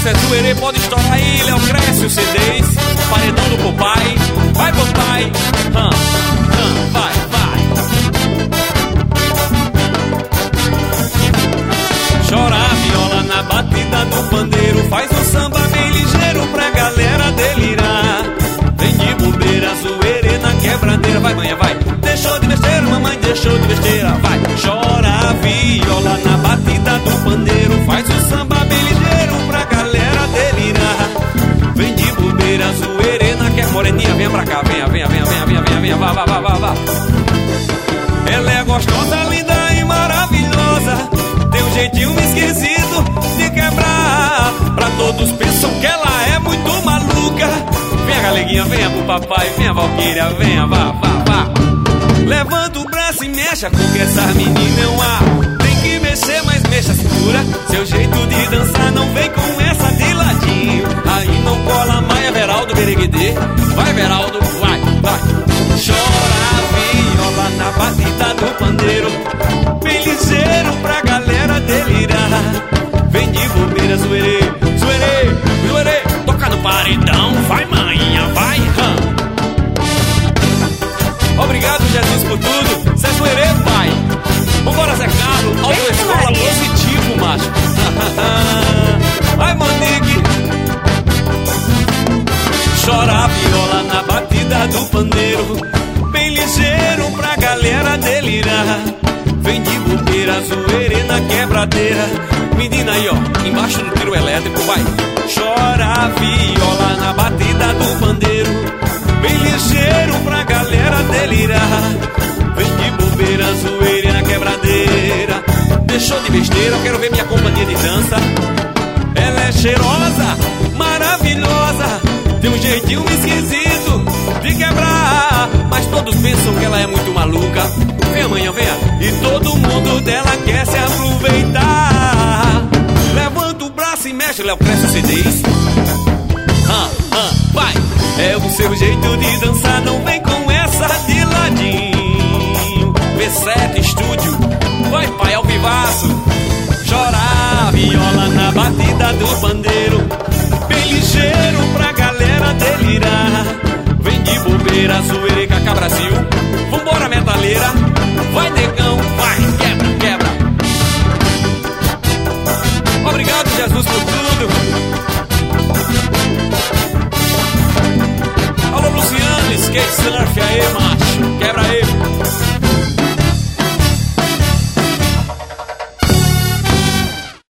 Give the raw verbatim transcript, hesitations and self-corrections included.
é zoeirê, pode estourar aí, Léo cresce o C Ds, paredão do Popeye, vai Popeye, hum, hum, vai, vai. Chora a viola na batida do pandeiro, faz um samba bem ligeiro pra galera delirar. Vem de bobeira, zoeirê na quebradeira, vai manhã, vai. Deixou de besteira, mamãe deixou de besteira, vai. Chora a viola na batida do pandeiro, faz um samba bem ligeiro pra galera delirar. Vem de bobeira, zoeirê na quebradeira, moreninha, venha pra cá, venha, venha, venha, venha, venha, venha, venha, vá, vá, vá, vá, vá. Ela é gostosa, linda e maravilhosa, tem um jeitinho esquisito de quebrar. Pra todos pensam que ela é muito maluca. Venha, galeguinha, venha pro papai, venha, Valquíria, venha, vá, vá, vá. Levanta o braço e mexa, com que essa menina é um ar. Tem que mexer, mas mexa a cintura. Seu jeito de dançar não vem com essa de ladinho. Aí não cola mais, Veraldo, Bereguedê. Vai, Veraldo, vai, vai. Chora a viola na batida do pandeiro, bem ligeiro pra galera delirar. Vem de bobeira, zoeirê, zoeirê, zoeirê. Toca no paredão, vai manhinha, vai, hum. Obrigado, Jesus, por tudo. Cê é zoeirê, pai. Vambora, Zé Carlos, autoescola positivo, macho. Ai, Monique. Chora a viola na batida do pandeiro, bem ligeiro pra galera delirar. Vem de bobeira, zoeira na quebradeira. Menina aí, ó, embaixo do tiro elétrico, vai. Chora a viola na batida do pandeiro, bem ligeiro pra galera delirar. Vem de bobeira, zoeira na quebradeira. Deixou de besteira, eu quero ver minha companhia de dança. Ela é cheirosa, maravilhosa, tem um jeitinho esquisito de quebrar. Mas todos pensam que ela é muito maluca. Venha amanhã, venha, e todo mundo dela quer se aproveitar. Levanta o braço e mexe, Léo cresce o C Ds. Ah, ah, vai. É o seu jeito de dançar, não vem com essa de ladinho. V sete Estúdio, vai pai, ao vivaço. Chora a viola na batida do pandeiro, bem ligeiro pra galera delirar. Vem de bobeira, zoeira, Cacá Brasil. Vambora, metaleira.